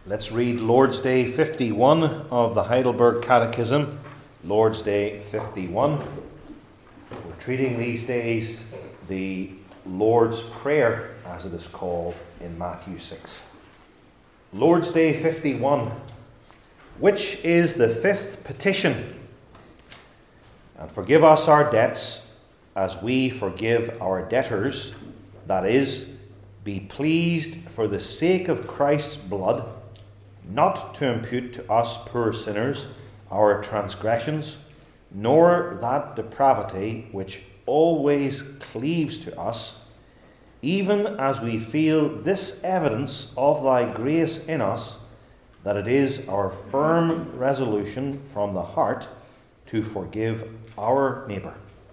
Let's read Lord's Day 51 of the Heidelberg Catechism. Lord's Day 51. We're treating these days the Lord's Prayer, as it is called in Matthew 6. Lord's Day 51. Which is the fifth petition? And forgive us our debts, as we forgive our debtors. That is, be pleased for the sake of Christ's blood, not to impute to us poor sinners our transgressions, nor that depravity which always cleaves to us, even as we feel this evidence of thy grace in us, that it is our firm resolution from the heart to forgive our neighbour.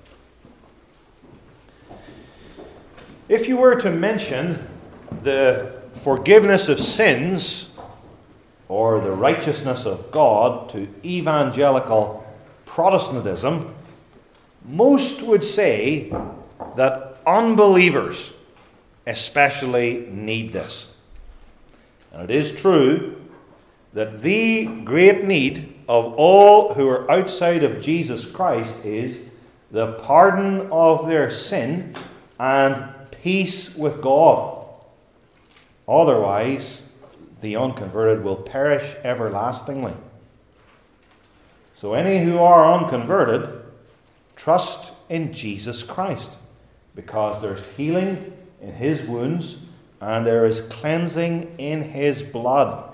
If you were to mention the forgiveness of sins or the righteousness of God to evangelical Protestantism, most would say that unbelievers especially need this. And it is true that the great need of all who are outside of Jesus Christ is the pardon of their sin and peace with God. Otherwise, the unconverted will perish everlastingly. So any who are unconverted, trust in Jesus Christ, because there's healing in his wounds and there is cleansing in his blood.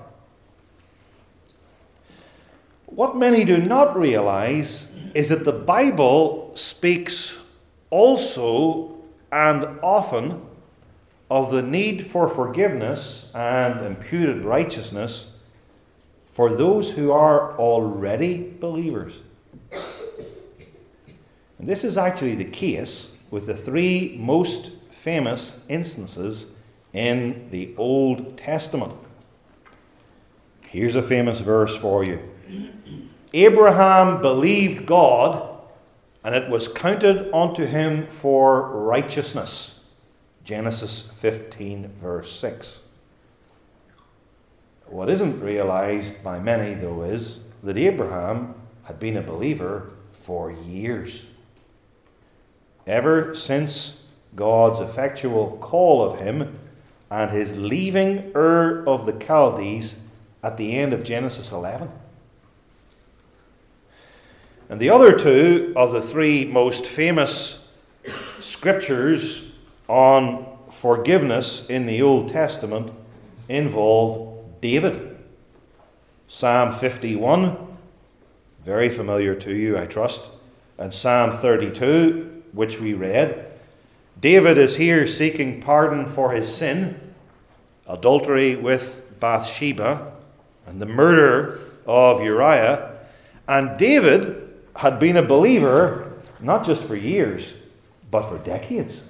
What many do not realize is that the Bible speaks also and often of the need for forgiveness and imputed righteousness for those who are already believers. And this is actually the case with the three most famous instances in the Old Testament. Here's a famous verse for you. Abraham believed God, and it was counted unto him for righteousness. Genesis 15, verse 6. What isn't realized by many, though, is that Abraham had been a believer for years. Ever since God's effectual call of him and his leaving Ur of the Chaldees at the end of Genesis 11. And the other two of the three most famous scriptures on forgiveness in the Old Testament involve David. Psalm 51, very familiar to you, I trust, and Psalm 32, which we read. David is here seeking pardon for his sin, adultery with Bathsheba, and the murder of Uriah. And David had been a believer not just for years, but for decades.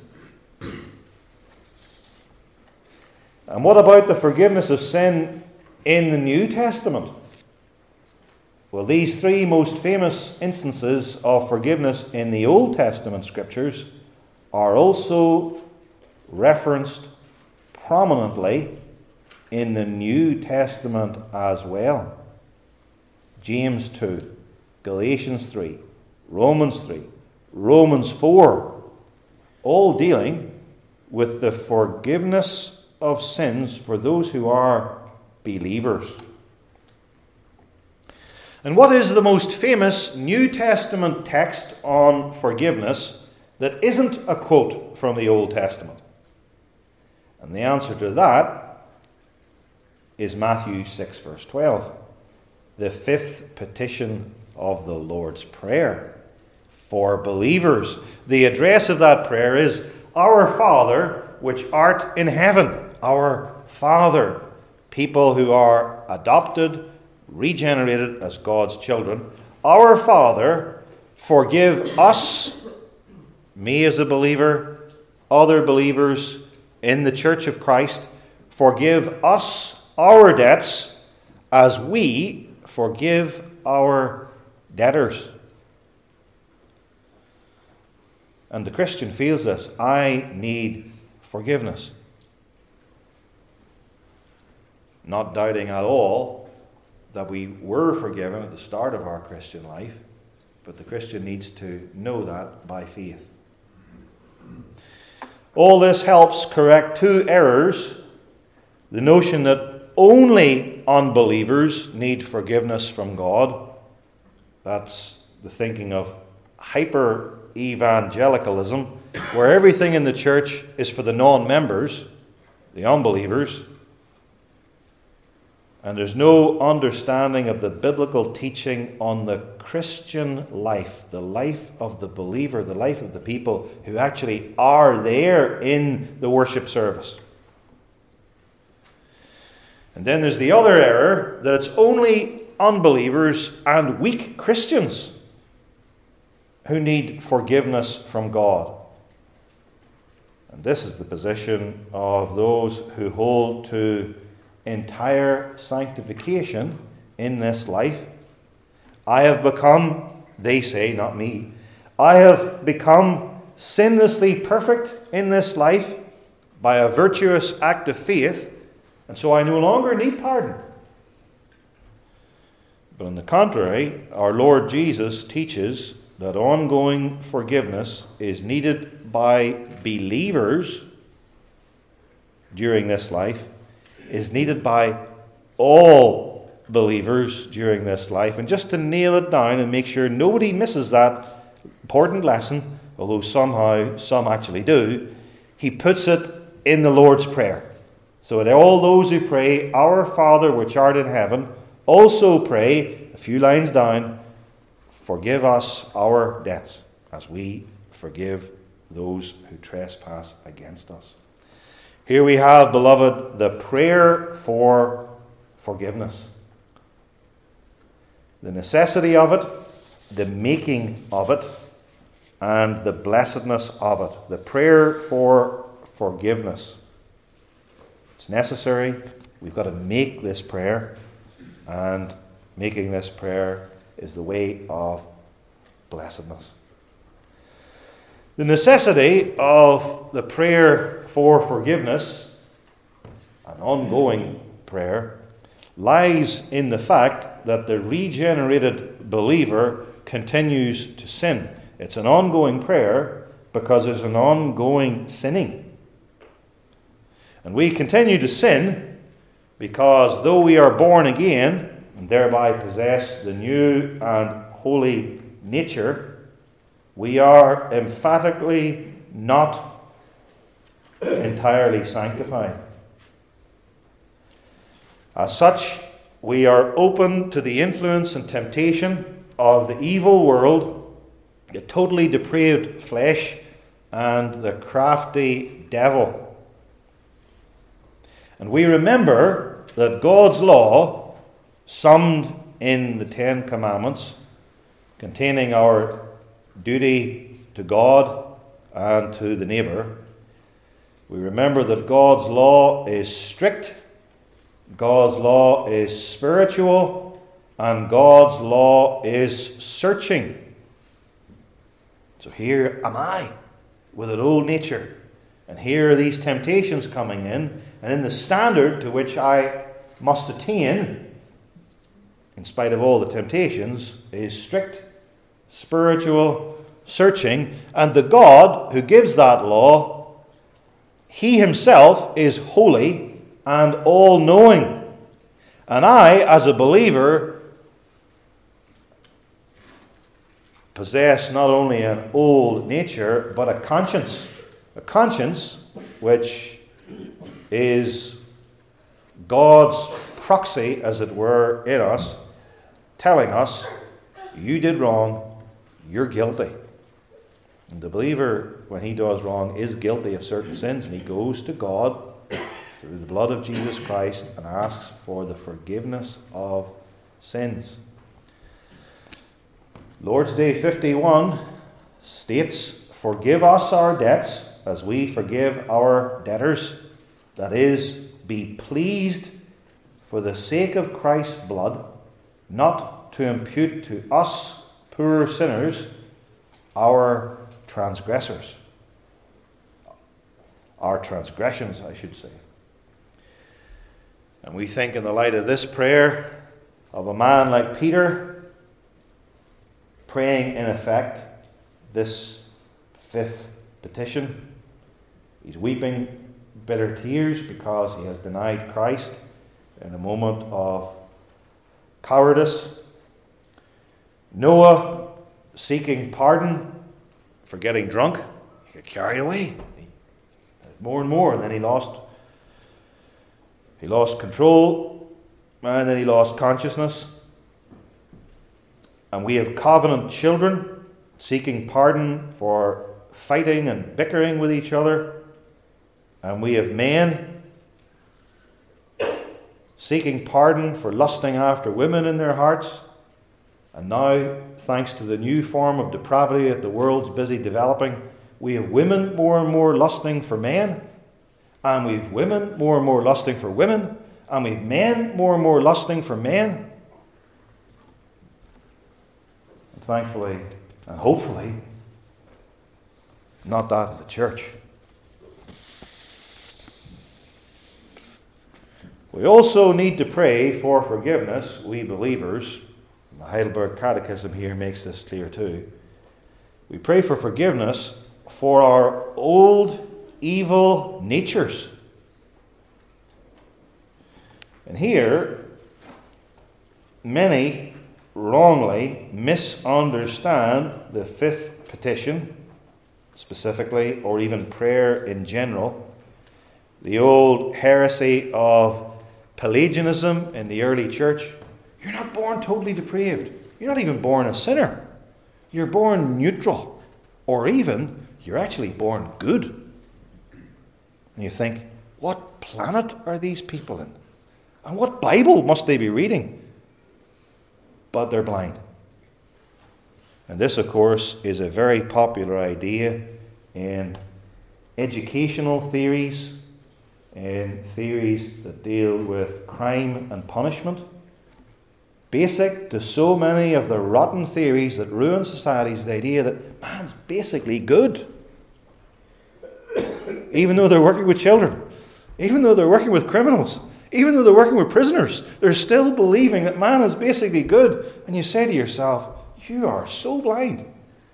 And what about the forgiveness of sin in the New Testament? Well, these three most famous instances of forgiveness in the Old Testament scriptures are also referenced prominently in the New Testament as well. James 2, Galatians 3, Romans 3, Romans 4, all dealing with the forgiveness of sins for those who are believers. And what is the most famous New Testament text on forgiveness that isn't a quote from the Old Testament? And the answer to that is Matthew 6, verse 12. The fifth petition of the Lord's Prayer for believers. The address of that prayer is, Our Father, which art in heaven. Our Father. People who are adopted, regenerated as God's children. Our Father, forgive us, me as a believer, other believers in the Church of Christ. Forgive us our debts as we forgive our debtors. And the Christian feels this. I need forgiveness. not doubting at all that we were forgiven at the start of our Christian life, but the Christian needs to know that by faith. All this helps correct two errors: the notion that only unbelievers need forgiveness from God. That's the thinking of hyper-evangelicalism, where everything in the church is for the non-members, the unbelievers, and there's no understanding of the biblical teaching on the Christian life, the life of the believer, the life of the people who actually are there in the worship service. And then there's the other error, that it's only unbelievers and weak Christians who need forgiveness from God. And this is the position of those who hold to entire sanctification in this life. I have become, they say, not me, I have become sinlessly perfect in this life by a virtuous act of faith, and so I no longer need pardon. But on the contrary, our Lord Jesus teaches that ongoing forgiveness is needed by believers during this life, is needed by all believers during this life. And just to nail it down and make sure nobody misses that important lesson, although somehow some actually do, he puts it in the Lord's Prayer. So that all those who pray, "Our Father which art in heaven," also pray, a few lines down, "Forgive us our debts, as we forgive those who trespass against us." Here we have, beloved, the prayer for forgiveness. The necessity of it, the making of it, and the blessedness of it. The prayer for forgiveness. It's necessary. We've got to make this prayer, and making this prayer is the way of blessedness. The necessity of the prayer for forgiveness, an ongoing prayer, lies in the fact that the regenerated believer continues to sin. It's an ongoing prayer because there's an ongoing sinning. And we continue to sin because though we are born again and thereby possess the new and holy nature, we are emphatically not entirely sanctified. As such, we are open to the influence and temptation of the evil world, the totally depraved flesh, and the crafty devil. And we remember that God's law, summed in the Ten Commandments, containing our duty to God and to the neighbour, we remember that God's law is strict, God's law is spiritual, and God's law is searching. So here am I with an old nature, and here are these temptations coming in, and in the standard to which I must attain, in spite of all the temptations, is strict, spiritual, searching, and the God who gives that law, he himself is holy and all-knowing. And I, as a believer, possess not only an old nature, but a conscience which is God's proxy, as it were, in us, telling us, you did wrong, you're guilty. And the believer, when he does wrong, is guilty of certain sins, and he goes to God through the blood of Jesus Christ and asks for the forgiveness of sins. Lord's Day 51 states, "Forgive us our debts as we forgive our debtors." That is, be pleased for the sake of Christ's blood, not to impute to us, poor sinners, our transgressors. Our transgressions, I should say. And we think, in the light of this prayer, of a man like Peter praying, in effect, this fifth petition. He's weeping bitter tears because he has denied Christ in a moment of cowardice. Noah seeking pardon for getting drunk. He got carried away. More and more, and then he lost control, and then he lost consciousness. And we have covenant children seeking pardon for fighting and bickering with each other. And we have men seeking pardon for lusting after women in their hearts. And now, thanks to the new form of depravity that the world's busy developing, we have women more and more lusting for men. And we have women more and more lusting for women. And we have men more and more lusting for men. And thankfully, and hopefully, not that of the church. We also need to pray for forgiveness, we believers. The Heidelberg Catechism here makes this clear too. We pray for forgiveness for our old evil natures. And here, many wrongly misunderstand the fifth petition, specifically, or even prayer in general. The old heresy of Pelagianism in the early church. You're not born totally depraved. You're not even born a sinner. You're born neutral. Or even, you're actually born good. And you think, what planet are these people in? And what Bible must they be reading? But they're blind. And this, of course, is a very popular idea in educational theories, in theories that deal with crime and punishment. Basic to so many of the rotten theories that ruin society is the idea that man's basically good. Even though they're working with children, even though they're working with criminals, even though they're working with prisoners, they're still believing that man is basically good. And you say to yourself, you are so blind.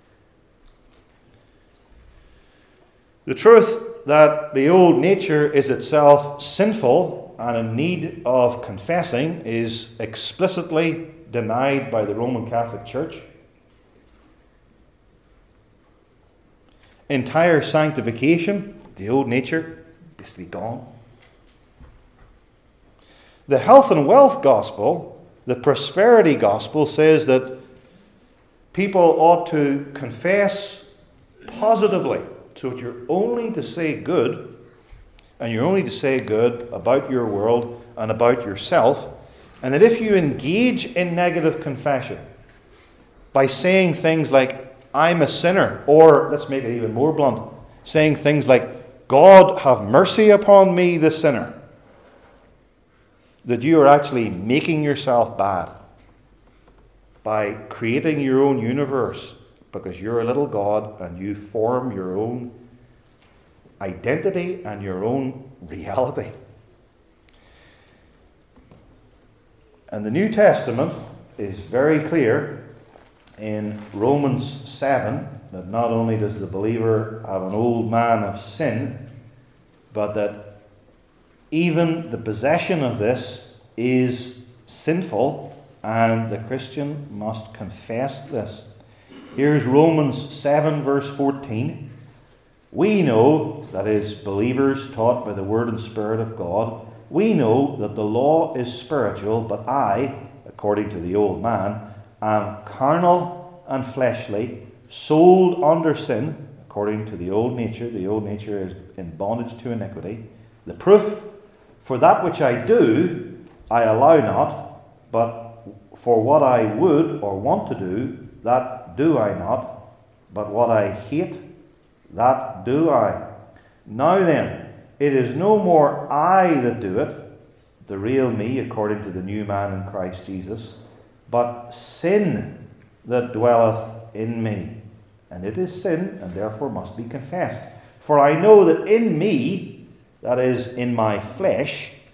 The truth that the old nature is itself sinful and in need of confessing is explicitly denied by the Roman Catholic Church. Entire sanctification, the old nature, basically gone. The health and wealth gospel, the prosperity gospel, says that people ought to confess positively. So that you're only to say good, and you're only to say good about your world and about yourself, and that if you engage in negative confession by saying things like, I'm a sinner, or, let's make it even more blunt, saying things like, God have mercy upon me, the sinner, that you are actually making yourself bad by creating your own universe, because you're a little God and you form your own identity and your own reality. And the New Testament is very clear in Romans 7 that not only does the believer have an old man of sin, but that even the possession of this is sinful, and the Christian must confess this. Here's Romans 7 verse 14. We know, that is, believers taught by the Word and Spirit of God, we know that the law is spiritual, but I, according to the old man, am carnal and fleshly, sold under sin, according to the old nature. The old nature is in bondage to iniquity. The proof, for that which I do, I allow not, but for what I would or want to do, that do I not, but what I hate, that do I. Now then, it is no more I that do it, the real me, according to the new man in Christ Jesus, but sin that dwelleth in me. And it is sin, and therefore must be confessed. For I know that in me, that is, in my flesh,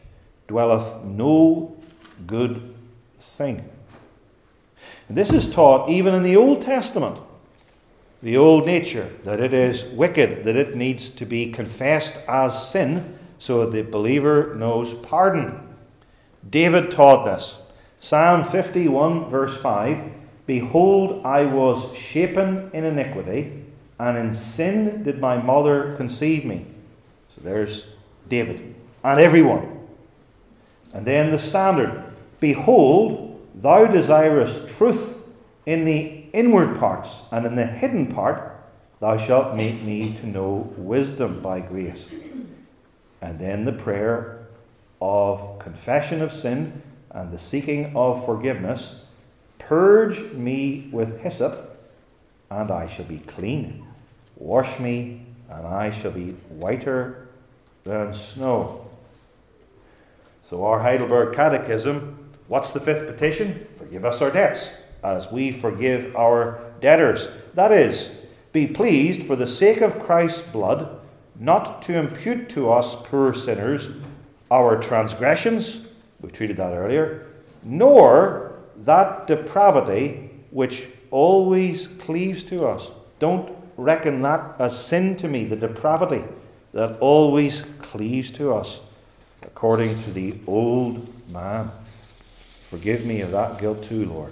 dwelleth no good thing. And this is taught even in the Old Testament. The old nature, that it is wicked, that it needs to be confessed as sin, so that the believer knows pardon. David taught this. Psalm 51 verse 5, Behold, I was shapen in iniquity, and in sin did my mother conceive me. So there's David, and everyone. And then the standard, Behold, thou desirest truth in the inward parts, and in the hidden part thou shalt make me to know wisdom by grace. And then the prayer of confession of sin and the seeking of forgiveness. Purge me with hyssop, and I shall be clean. Wash me, and I shall be whiter than snow. So our Heidelberg Catechism, what's the fifth petition? Forgive us our debts, as we forgive our debtors. That is, be pleased for the sake of Christ's blood, not to impute to us poor sinners our transgressions, we treated that earlier, nor that depravity which always cleaves to us. Don't reckon that as sin to me, the depravity that always cleaves to us, according to the old man. Forgive me of that guilt too, Lord.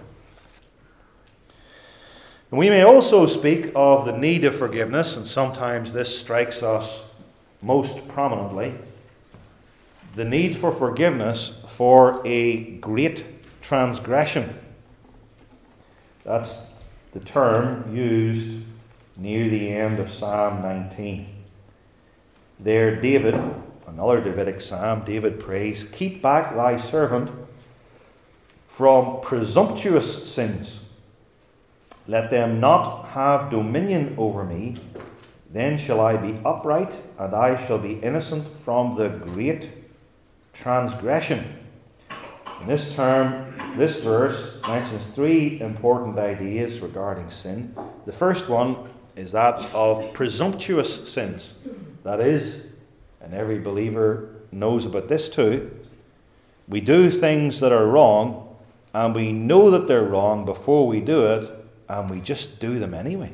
And we may also speak of the need of forgiveness, and sometimes this strikes us most prominently. The need for forgiveness for a great transgression. That's the term used near the end of Psalm 19. There, David, another Davidic psalm, David prays, Keep back thy servant from presumptuous sins. Let them not have dominion over me. Then shall I be upright, and I shall be innocent from the great transgression. In this term, this verse mentions three important ideas regarding sin. The first one is that of presumptuous sins. That is, and every believer knows about this too, we do things that are wrong, and we know that they're wrong before we do it, and we just do them anyway.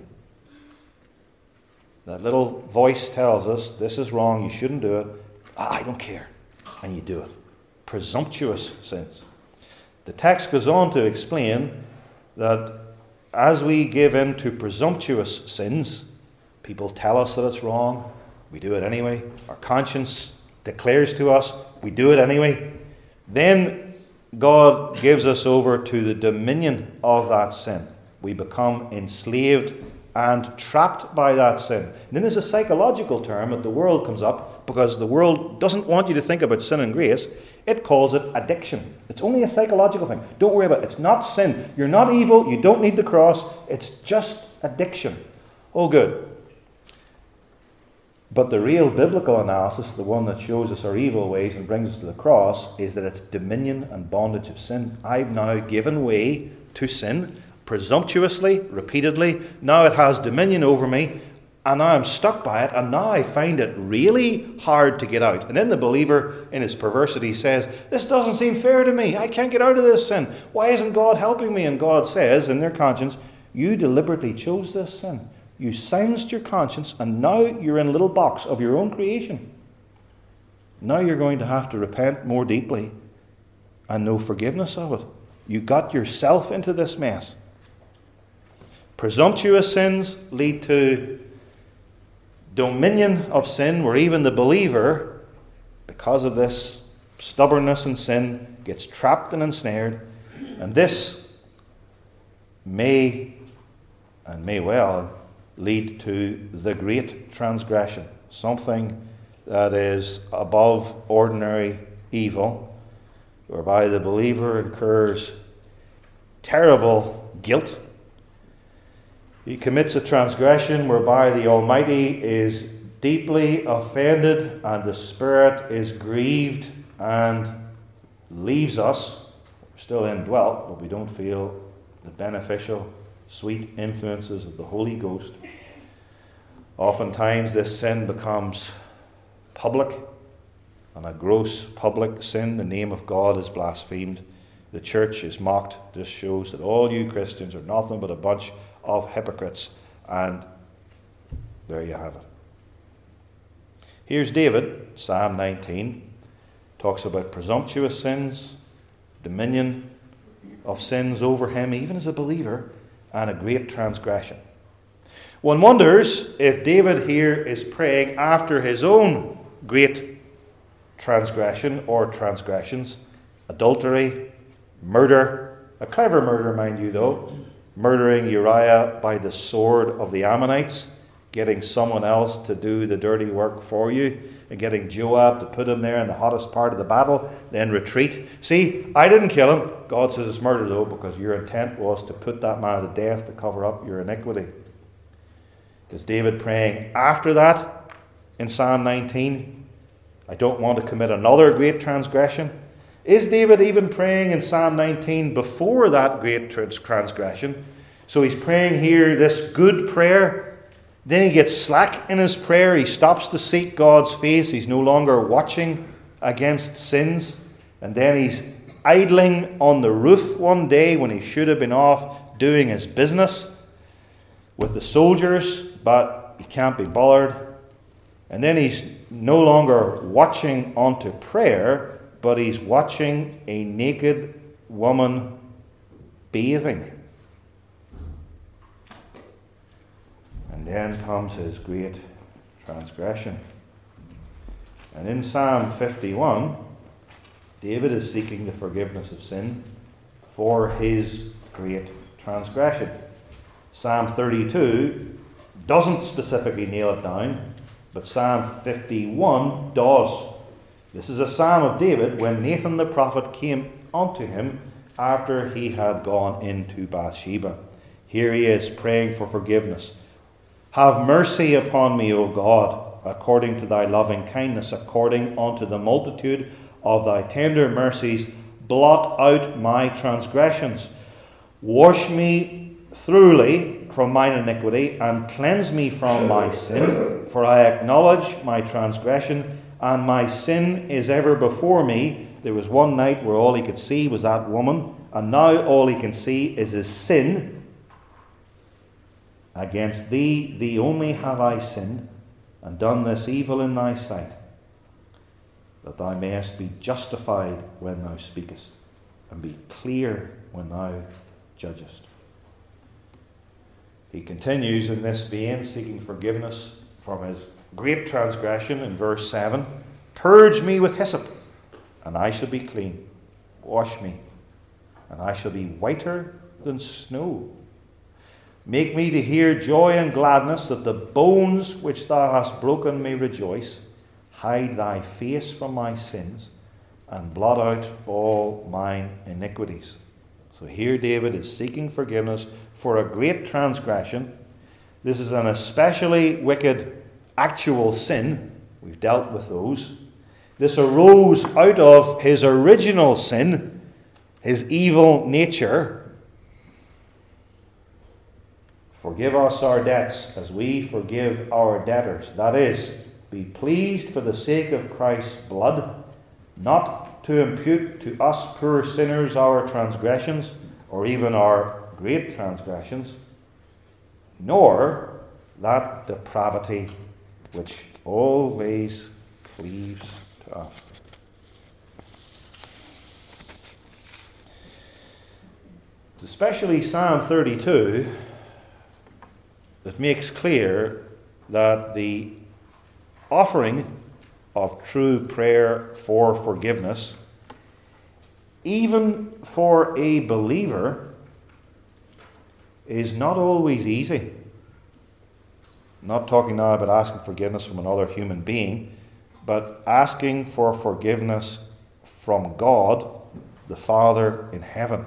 That little voice tells us, this is wrong, you shouldn't do it. I don't care. And you do it. Presumptuous sins. The text goes on to explain that as we give in to presumptuous sins, people tell us that it's wrong, we do it anyway. Our conscience declares to us, we do it anyway. Then God gives us over to the dominion of that sin. We become enslaved and trapped by that sin. And then there's a psychological term that the world comes up, because the world doesn't want you to think about sin and grace. It calls it addiction. It's only a psychological thing. Don't worry about it. It's not sin. You're not evil. You don't need the cross. It's just addiction. Oh, good. But the real biblical analysis, the one that shows us our evil ways and brings us to the cross, is that it's dominion and bondage of sin. I've now given way to sin presumptuously, repeatedly. Now it has dominion over me, and now I'm stuck by it, and now I find it really hard to get out. And then the believer, in his perversity, says, this doesn't seem fair to me. I can't get out of this sin. Why isn't God helping me? And God says, in their conscience, you deliberately chose this sin. You silenced your conscience, and now you're in a little box of your own creation. Now you're going to have to repent more deeply and know forgiveness of it. You got yourself into this mess. Presumptuous sins lead to dominion of sin, where even the believer, because of this stubbornness and sin, gets trapped and ensnared. And this may well lead to the great transgression, something that is above ordinary evil, whereby the believer incurs terrible guilt. He commits a transgression whereby the Almighty is deeply offended and the Spirit is grieved and leaves us. We're still indwelt, but we don't feel the beneficial, sweet influences of the Holy Ghost. Oftentimes this sin becomes public and a gross public sin. The name of God is blasphemed. The church is mocked. This shows that all you Christians are nothing but a bunch of hypocrites. And there you have it. Here's David, Psalm 19, talks about presumptuous sins, dominion of sins over him, even as a believer, and a great transgression. One wonders if David here is praying after his own great transgression or transgressions, adultery, murder, a clever murder, mind you, though, murdering Uriah by the sword of the Ammonites, getting someone else to do the dirty work for you, and getting Joab to put him there in the hottest part of the battle, then retreat. See, I didn't kill him. God says it's murder, though, because your intent was to put that man to death to cover up your iniquity. Is David praying after that in Psalm 19? I don't want to commit another great transgression. Is David even praying in Psalm 19 before that great transgression? So he's praying here this good prayer. Then he gets slack in his prayer. He stops to seek God's face. He's no longer watching against sins. And then he's idling on the roof one day when he should have been off doing his business with the soldiers, but he can't be bothered. And then he's no longer watching onto prayer, but he's watching a naked woman bathing. And then comes his great transgression. And in Psalm 51, David is seeking the forgiveness of sin for his great transgression. Psalm 32 doesn't specifically nail it down, but Psalm 51 does. This is a psalm of David when Nathan the prophet came unto him after he had gone into Bathsheba. Here he is praying for forgiveness. Have mercy upon me, O God, according to thy loving kindness, according unto the multitude of thy tender mercies, blot out my transgressions. Wash me thoroughly from mine iniquity, and cleanse me from my sin. For I acknowledge my transgression, and my sin is ever before me. There was one night where all he could see was that woman, and now all he can see is his sin. Against thee, thee only have I sinned, and done this evil in thy sight, that thou mayest be justified when thou speakest, and be clear when thou judgest. He continues in this vein, seeking forgiveness from his great transgression in verse 7. Purge me with hyssop, and I shall be clean. Wash me, and I shall be whiter than snow. Make me to hear joy and gladness, that the bones which thou hast broken may rejoice. Hide thy face from my sins, and blot out all mine iniquities. So here David is seeking forgiveness for a great transgression. This is an especially wicked actual sin. We've dealt with those. This arose out of his original sin, his evil nature. Forgive us our debts as we forgive our debtors. That is, be pleased for the sake of Christ's blood, not to impute to us poor sinners our transgressions, or even our great transgressions, nor that depravity which always cleaves to us. It's especially Psalm 32 that makes clear that the offering of true prayer for forgiveness, even for a believer, is not always easy. I'm not talking now about asking forgiveness from another human being, but asking for forgiveness from God, the Father in heaven.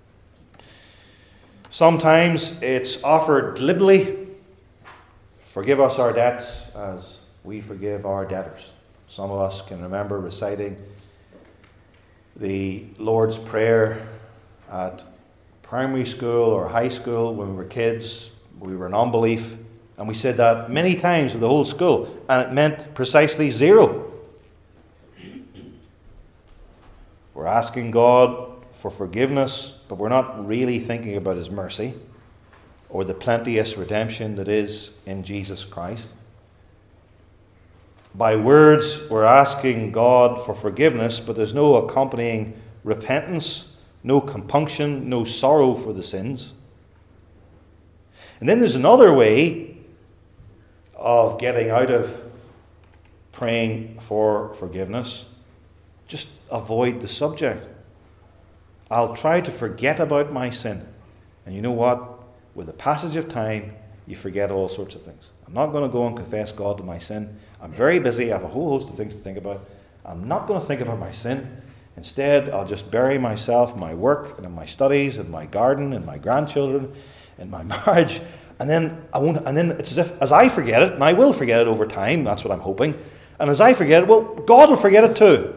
Sometimes it's offered glibly. Forgive us our debts as we forgive our debtors. Some of us can remember reciting the Lord's Prayer at primary school or high school when we were kids. We were in unbelief, and we said that many times with the whole school, and it meant precisely zero. We're asking God for forgiveness, but we're not really thinking about His mercy or the plenteous redemption that is in Jesus Christ. By words, we're asking God for forgiveness, but there's no accompanying repentance, no compunction, no sorrow for the sins. And then there's another way of getting out of praying for forgiveness. Just avoid the subject. I'll try to forget about my sin. And you know what? With the passage of time, you forget all sorts of things. I'm not going to go and confess God to my sin. I'm very busy. I have a whole host of things to think about. I'm not going to think about my sin. Instead, I'll just bury myself in my work and in my studies and my garden and my grandchildren and my marriage. And then it's as if, as I forget it, and I will forget it over time, that's what I'm hoping. And as I forget it, well, God will forget it too.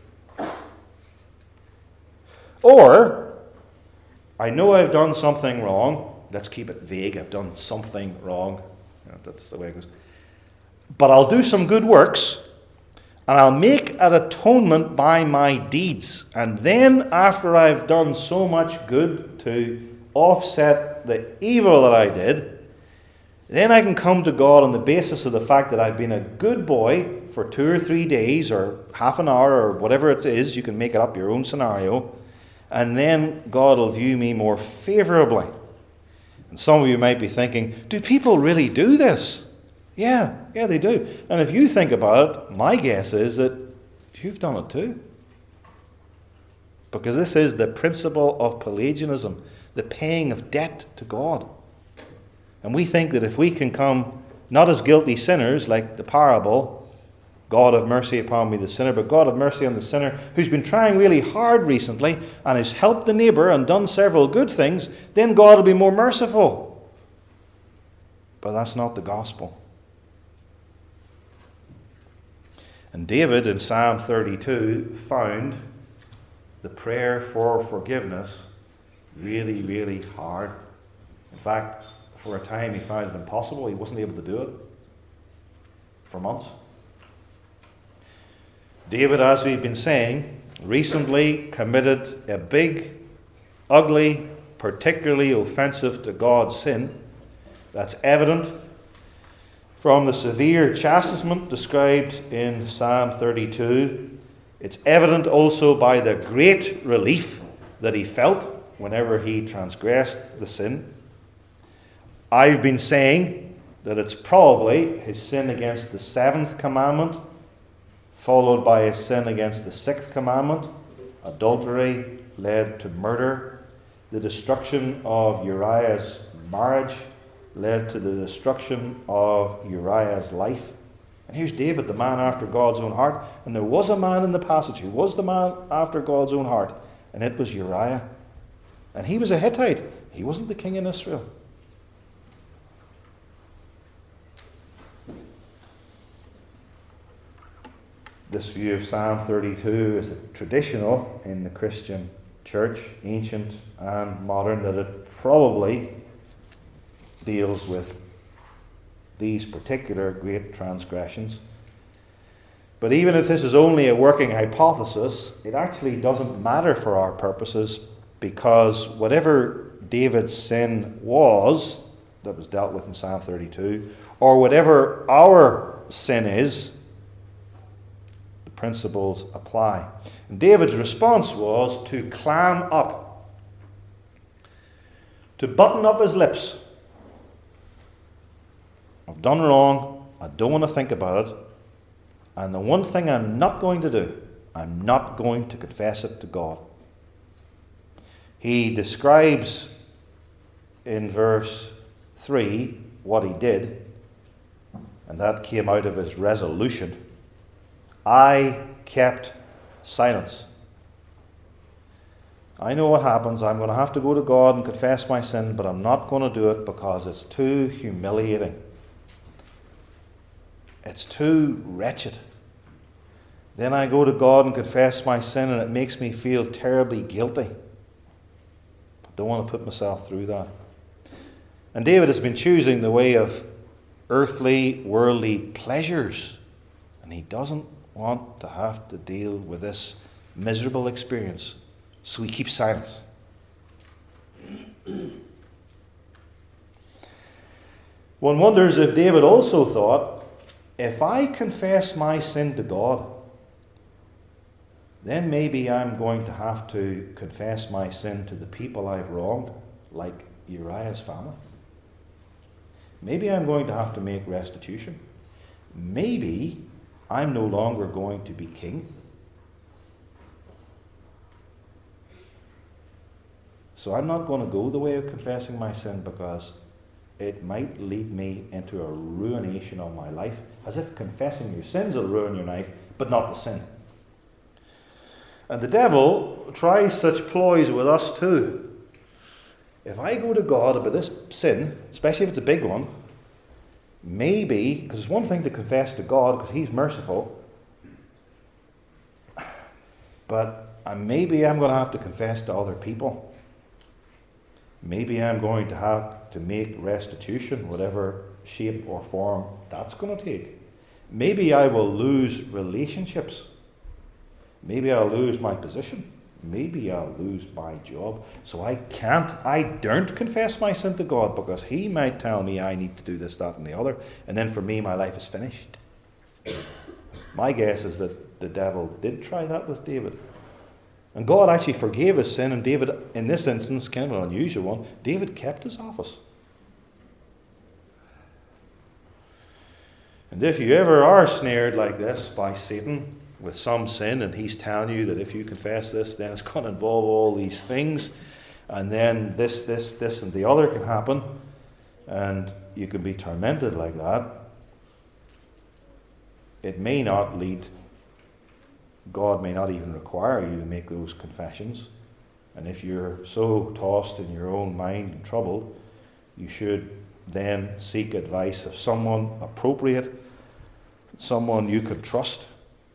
Or, I know I've done something wrong. Let's keep it vague. I've done something wrong. That's the way it goes. But I'll do some good works, and I'll make an atonement by my deeds. And then, after I've done so much good to offset the evil that I did, then I can come to God on the basis of the fact that I've been a good boy for 2 or 3 days, or half an hour, or whatever it is. You can make it up your own scenario. And then God will view me more favorably. And some of you might be thinking, do people really do this? Yeah, they do. And if you think about it, my guess is that you've done it too. Because this is the principle of Pelagianism, the paying of debt to God. And we think that if we can come not as guilty sinners like the parable, God have mercy upon me the sinner, but God have mercy on the sinner who's been trying really hard recently and has helped the neighbour and done several good things, then God will be more merciful. But that's not the gospel. And David in Psalm 32 found the prayer for forgiveness really, really hard. In fact, for a time he found it impossible. He wasn't able to do it for months. David, as we've been saying, recently committed a big, ugly, particularly offensive to God sin. That's evident from the severe chastisement described in Psalm 32. It's evident also by the great relief that he felt whenever he transgressed the sin. I've been saying that it's probably his sin against the 7th commandment, followed by his sin against the 6th commandment. Adultery led to murder. The destruction of Uriah's marriage led to the destruction of Uriah's life. And here's David, the man after God's own heart. And there was a man in the passage who was the man after God's own heart, and it was Uriah. And he was a Hittite. He wasn't the king in Israel. This view of Psalm 32 is traditional in the Christian church, ancient and modern, that it probably deals with these particular great transgressions. But even if this is only a working hypothesis, it actually doesn't matter for our purposes, because whatever David's sin was that was dealt with in Psalm 32, or whatever our sin is, principles apply. And David's response was to clam up, to button up his lips. I've done wrong. I don't want to think about it. And the one thing I'm not going to do, I'm not going to confess it to God. He describes in verse 3 what he did, and that came out of his resolution. I kept silence. I know what happens. I'm going to have to go to God and confess my sin, but I'm not going to do it because it's too humiliating. It's too wretched. Then I go to God and confess my sin, and it makes me feel terribly guilty. I don't want to put myself through that. And David has been choosing the way of earthly, worldly pleasures, and he doesn't want to have to deal with this miserable experience. So he keeps silence. One wonders if David also thought, if I confess my sin to God, then maybe I'm going to have to confess my sin to the people I've wronged, like Uriah's family. Maybe I'm going to have to make restitution. Maybe I'm no longer going to be king. So I'm not going to go the way of confessing my sin, because it might lead me into a ruination of my life. As if confessing your sins will ruin your life, but not the sin. And the devil tries such ploys with us too. If I go to God about this sin, especially if it's a big one, maybe, because it's one thing to confess to God because he's merciful, but maybe I'm going to have to confess to other people. Maybe I'm going to have to make restitution, whatever shape or form that's going to take. Maybe I will lose relationships. Maybe I'll lose my position. Maybe I'll lose my job. So I daren't confess my sin to God, because he might tell me I need to do this, that, and the other. And then for me, my life is finished. My guess is that the devil did try that with David. And God actually forgave his sin, and David, in this instance, kind of an unusual one, David kept his office. And if you ever are snared like this by Satan with some sin, and he's telling you that if you confess this, then it's going to involve all these things, and then this, and the other can happen, and you can be tormented like that, it may not lead, God may not even require you to make those confessions. And if you're so tossed in your own mind and troubled, you should then seek advice of someone appropriate, someone you could trust.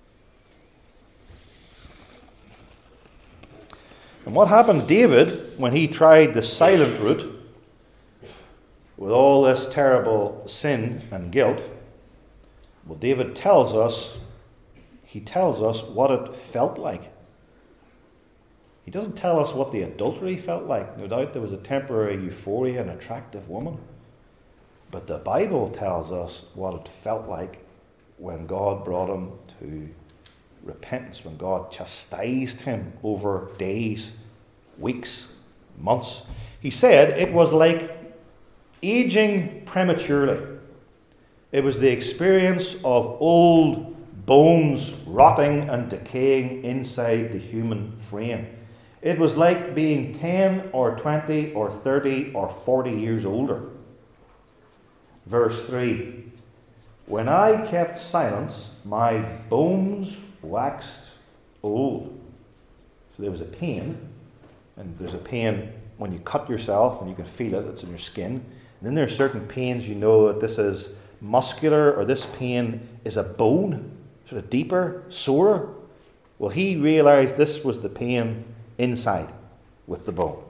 And what happened to David when he tried the silent route with all this terrible sin and guilt? Well, David tells us what it felt like. He doesn't tell us what the adultery felt like. No doubt there was a temporary euphoria, an attractive woman. But the Bible tells us what it felt like when God brought him to repentance, when God chastised him over days, weeks, months. He said it was like aging prematurely. It was the experience of old bones rotting and decaying inside the human frame. It was like being 10 or 20 or 30 or 40 years older. Verse 3, when I kept silence, my bones waxed old. So there was a pain, and there's a pain when you cut yourself and you can feel it, it's in your skin. And then there are certain pains you know that this is muscular, or this pain is a bone, sort of deeper, sore. Well, he realized this was the pain inside with the bone.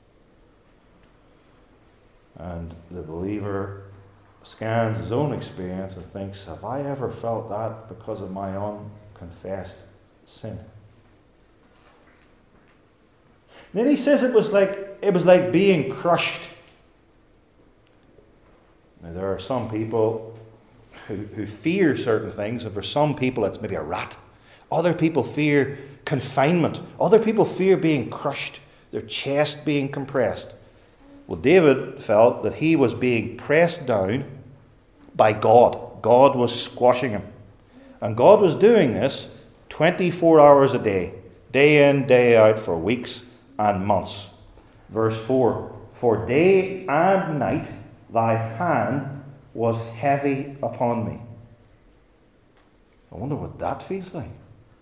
And the believer scans his own experience and thinks, have I ever felt that because of my unconfessed sin? And then he says it was like being crushed. Now, there are some people who fear certain things, and for some people it's maybe a rat. Other people fear confinement. Other people fear being crushed, their chest being compressed. Well, David felt that he was being pressed down by God. God was squashing him. And God was doing this 24 hours a day in, day out, for weeks and months. Verse 4, for day and night thy hand was heavy upon me. I wonder what that feels like.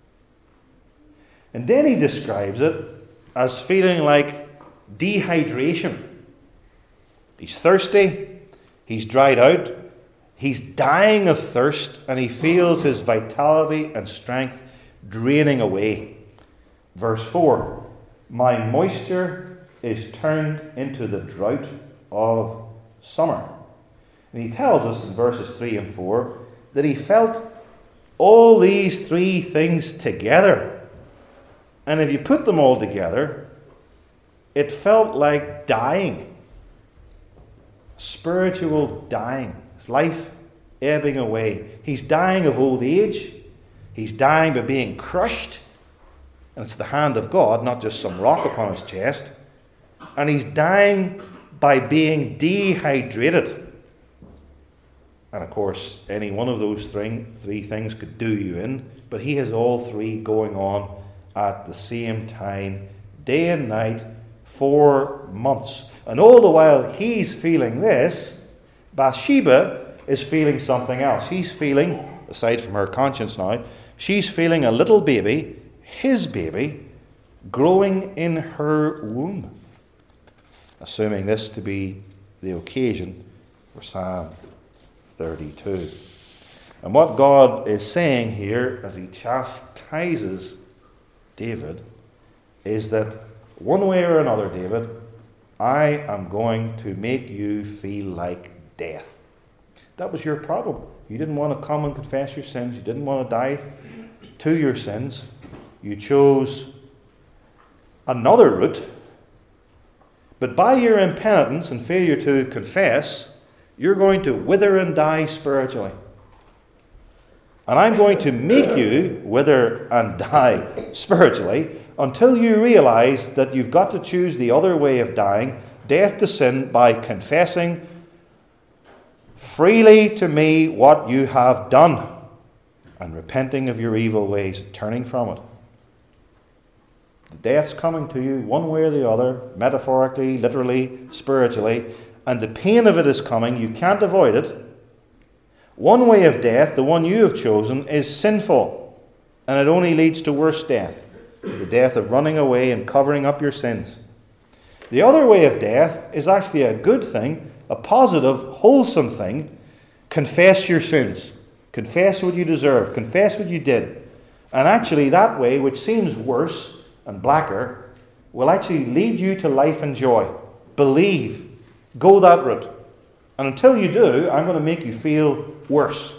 And then he describes it as feeling like dehydration. He's thirsty, he's dried out, he's dying of thirst, and he feels his vitality and strength draining away. Verse 4, my moisture is turned into the drought of summer. And he tells us in verses 3 and 4 that he felt all these three things together And if you put them all together, it felt like dying. Spiritual dying. His life ebbing away. He's dying of old age. He's dying by being crushed. And it's the hand of God, not just some rock upon his chest. And he's dying by being dehydrated. And of course, any one of those three things could do you in. But he has all three going on at the same time, day and night, 4 months. And all the while he's feeling this, Bathsheba is feeling something else. He's feeling, aside from her conscience now, she's feeling a little baby, his baby, growing in her womb. Assuming this to be the occasion for Psalm 32. And what God is saying here as he chastises David is that one way or another, David, I am going to make you feel like death. That was your problem. You didn't want to come and confess your sins. You didn't want to die to your sins. You chose another route. But by your impenitence and failure to confess, you're going to wither and die spiritually. And I'm going to make you wither and die spiritually until you realize that you've got to choose the other way of dying, death to sin, by confessing freely to me what you have done and repenting of your evil ways, turning from it. The death's coming to you one way or the other, metaphorically, literally, spiritually, and the pain of it is coming. You can't avoid it. One way of death, the one you have chosen, is sinful, and it only leads to worse death, the death of running away and covering up your sins. The other way of death is actually a good thing, a positive, wholesome thing. Confess your sins. Confess what you deserve. Confess what you did. And actually that way, which seems worse and blacker, will actually lead you to life and joy. Believe. Go that route. And until you do, I'm going to make you feel worse.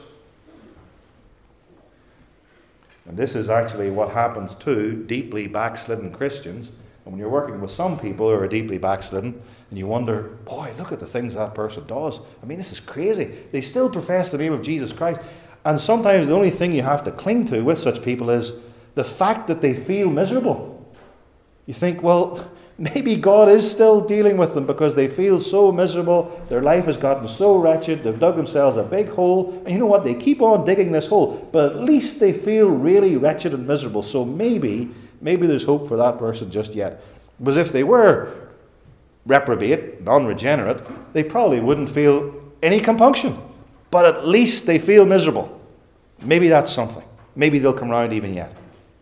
And this is actually what happens to deeply backslidden Christians. And when you're working with some people who are deeply backslidden, and you wonder, boy, look at the things that person does. I mean, this is crazy. They still profess the name of Jesus Christ. And sometimes the only thing you have to cling to with such people is the fact that they feel miserable. You think, well, maybe God is still dealing with them because they feel so miserable. Their life has gotten so wretched. They've dug themselves a big hole. And you know what? They keep on digging this hole. But at least they feel really wretched and miserable. So maybe there's hope for that person just yet. Because if they were reprobate, non-regenerate, they probably wouldn't feel any compunction. But at least they feel miserable. Maybe that's something. Maybe they'll come round even yet.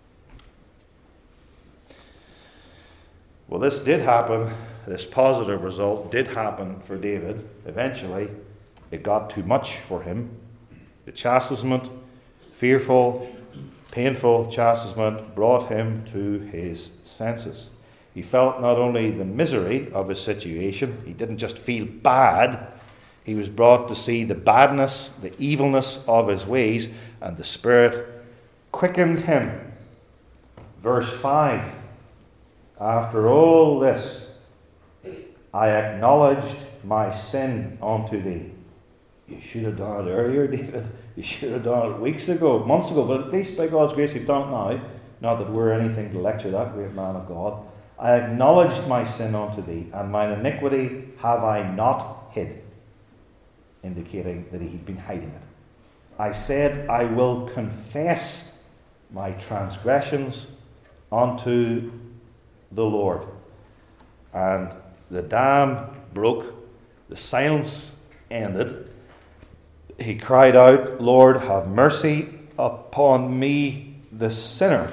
Well, this did happen. This positive result did happen for David. Eventually, it got too much for him. The chastisement, fearful, painful chastisement, brought him to his senses. He felt not only the misery of his situation, he didn't just feel bad, he was brought to see the badness, the evilness of his ways, and the Spirit quickened him. Verse 5. After all this, I acknowledged my sin unto thee. You should have done it earlier, David. You should have done it weeks ago, months ago, but at least by God's grace you've done it now. Not that we're anything to lecture that great man of God. I acknowledged my sin unto thee, and mine iniquity have I not hid. Indicating that he'd been hiding it. I said, I will confess my transgressions unto the Lord. And the dam broke, the silence ended. He cried out, Lord, have mercy upon me, the sinner.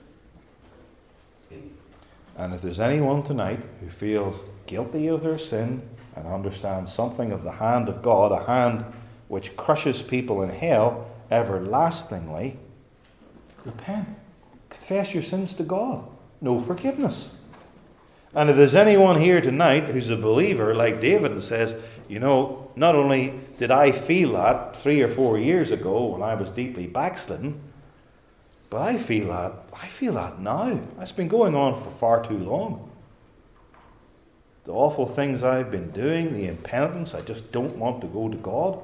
And if there's anyone tonight who feels guilty of their sin and understands something of the hand of God, a hand which crushes people in hell everlastingly, repent. Confess your sins to God. No forgiveness. And if there's anyone here tonight who's a believer like David and says, you know, not only did I feel that 3 or 4 years ago when I was deeply backslidden, But I feel that now. It's been going on for far too long. The awful things I've been doing, the impenitence, I just don't want to go to God.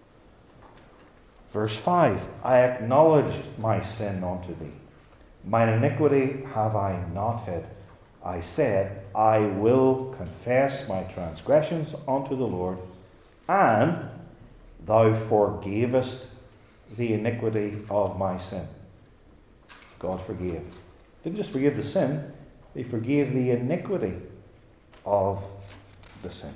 Verse 5, I acknowledged my sin unto thee. Mine iniquity have I not hid. I said, I will confess my transgressions unto the Lord, and thou forgavest the iniquity of my sin. God forgave. Didn't just forgive the sin, he forgave the iniquity of the sin.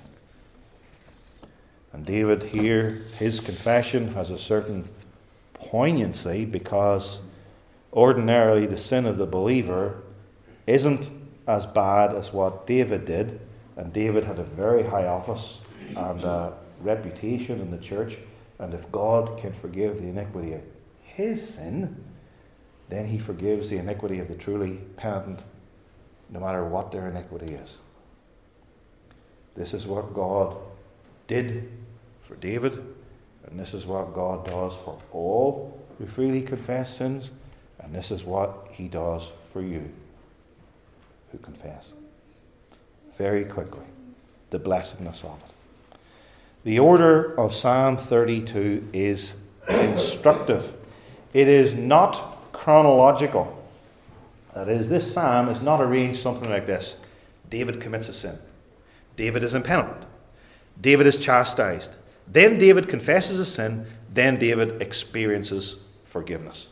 And David here, his confession has a certain poignancy, because ordinarily the sin of the believer isn't as bad as what David did. And David had a very high office and a reputation in the church. And if God can forgive the iniquity of his sin, then he forgives the iniquity of the truly penitent, no matter what their iniquity is. This is what God did for David, and this is what God does for all who freely confess sins, and this is what he does for you who confess. Very quickly, the blessedness of it. The order of Psalm 32 is instructive. It is not chronological. That is, this psalm is not arranged something like this. David commits a sin. David is impenitent. David is chastised. Then David confesses a sin. Then David experiences forgiveness.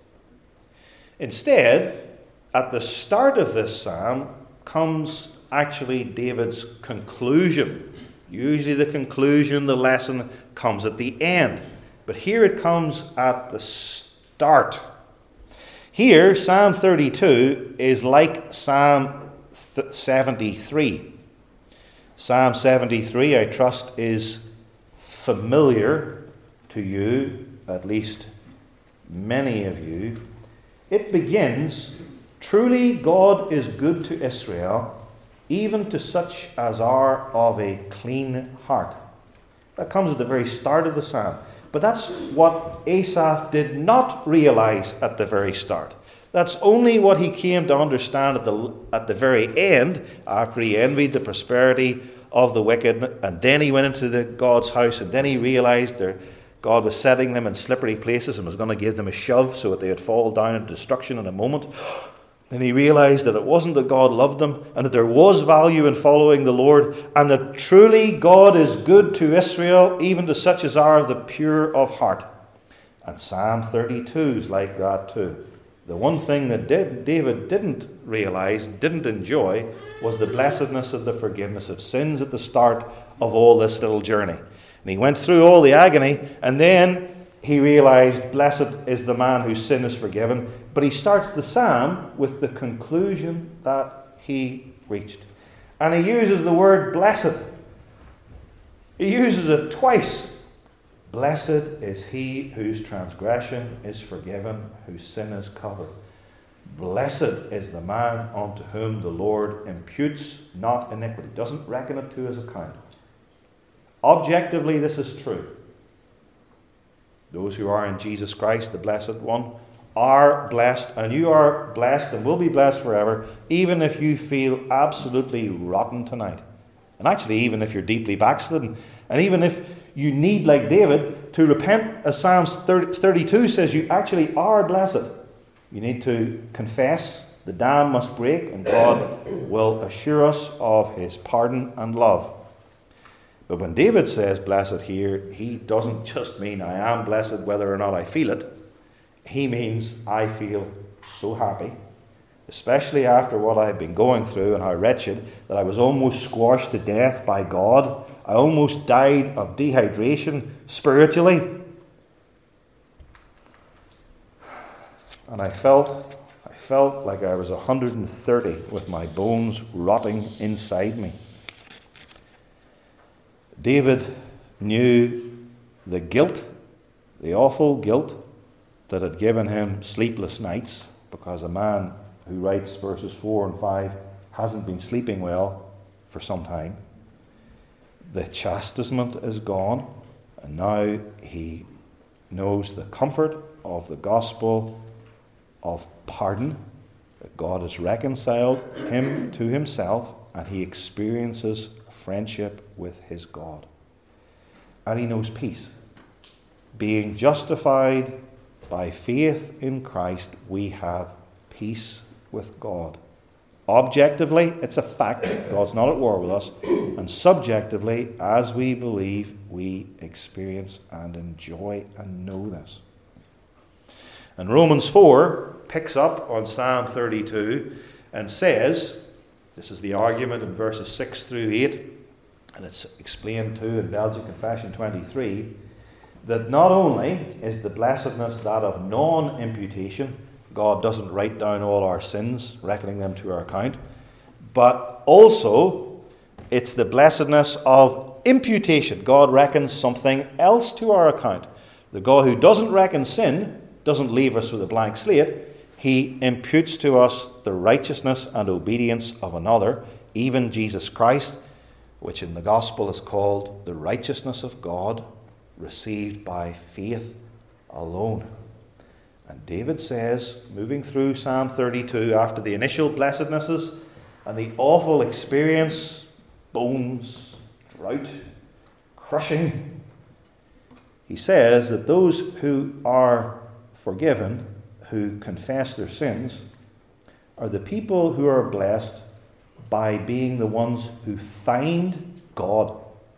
Instead, at the start of this psalm comes actually David's conclusion. Usually the conclusion, the lesson, comes at the end. But here it comes at the start. Here, Psalm 32 is like Psalm 73. Psalm 73, I trust, is familiar to you, at least many of you. It begins, truly God is good to Israel, even to such as are of a clean heart. That comes at the very start of the psalm. But that's what Asaph did not realize at the very start. That's only what he came to understand at the very end, after he envied the prosperity of the wicked, and then he went into God's house, and then he realized God was setting them in slippery places and was going to give them a shove so that they would fall down into destruction in a moment. Then he realized that it wasn't that God loved them, and that there was value in following the Lord, and that truly God is good to Israel, even to such as are of the pure of heart. And Psalm 32 is like that too. The one thing that David didn't realize, didn't enjoy, was the blessedness of the forgiveness of sins at the start of all this little journey. And he went through all the agony, and then he realized, blessed is the man whose sin is forgiven. But he starts the psalm with the conclusion that he reached. And he uses the word blessed. He uses it twice. Blessed is he whose transgression is forgiven, whose sin is covered. Blessed is the man unto whom the Lord imputes not iniquity, doesn't reckon it to his account. Objectively, this is true. Those who are in Jesus Christ, the Blessed One, are blessed, and you are blessed and will be blessed forever, even if you feel absolutely rotten tonight. And actually, even if you're deeply backslidden, and even if you need, like David, to repent, as Psalms 32 says, you actually are blessed. You need to confess, the dam must break, and God will assure us of his pardon and love. But when David says blessed here, he doesn't just mean I am blessed whether or not I feel it. He means I feel so happy, especially after what I've been going through and how wretched, that I was almost squashed to death by God. I almost died of dehydration spiritually. And I felt like I was 130 with my bones rotting inside me. David knew the guilt, the awful guilt that had given him sleepless nights, because a man who writes verses 4 and 5 hasn't been sleeping well for some time. The chastisement is gone, and now he knows the comfort of the gospel of pardon, that God has reconciled him to himself, and he experiences friendship with his God. And he knows peace. Being justified by faith in Christ, we have peace with God. Objectively, it's a fact. God's not at war with us. And subjectively, as we believe, we experience and enjoy and know this. And Romans 4 picks up on Psalm 32 and says, this is the argument in verses 6 through 8, and it's explained too in Belgian Confession 23, that not only is the blessedness that of non-imputation, God doesn't write down all our sins, reckoning them to our account, but also it's the blessedness of imputation. God reckons something else to our account. The God who doesn't reckon sin doesn't leave us with a blank slate. He imputes to us the righteousness and obedience of another, even Jesus Christ, which in the gospel is called the righteousness of God, received by faith alone. And David says, moving through Psalm 32, after the initial blessednesses and the awful experience, bones, drought, crushing, he says that those who are forgiven, who confess their sins, are the people who are blessed by being the ones who find God.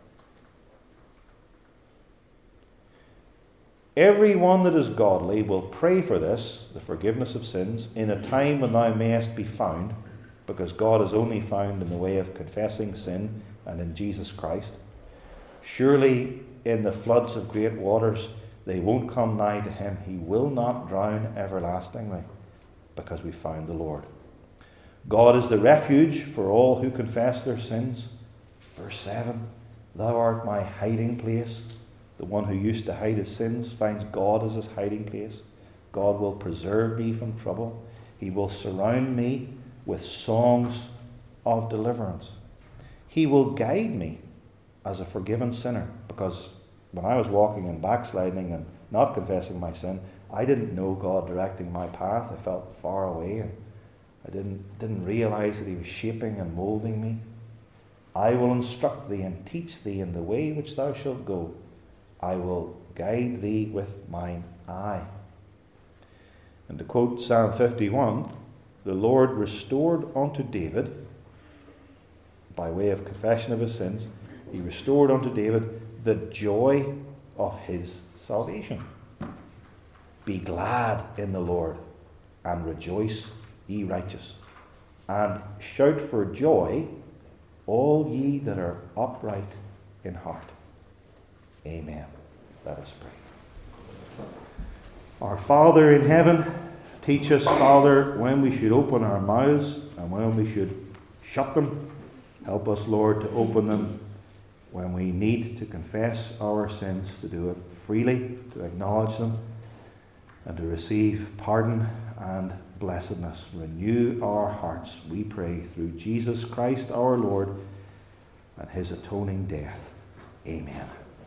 Everyone that is godly will pray for this, the forgiveness of sins, in a time when thou mayest be found, because God is only found in the way of confessing sin and in Jesus Christ. Surely in the floods of great waters they won't come nigh to him. He will not drown everlastingly, because we found the Lord. God is the refuge for all who confess their sins. Verse 7, thou art my hiding place. The one who used to hide his sins finds God as his hiding place. God will preserve me from trouble. He will surround me with songs of deliverance. He will guide me as a forgiven sinner, because when I was walking and backsliding and not confessing my sin, I didn't know God directing my path. I felt far away, and I didn't realize that he was shaping and molding me. I will instruct thee and teach thee in the way which thou shalt go. I will guide thee with mine eye. And to quote Psalm 51, the Lord restored unto David, by way of confession of his sins, he restored unto David the joy of his salvation. Be glad in the Lord, and rejoice, ye righteous, and shout for joy, all ye that are upright in heart. Amen. Let us pray. Our Father in heaven, teach us, Father, when we should open our mouths and when we should shut them. Help us, Lord, to open them when we need to confess our sins, to do it freely, to acknowledge them, and to receive pardon and blessedness. Renew our hearts, we pray, through Jesus Christ our Lord and his atoning death. Amen.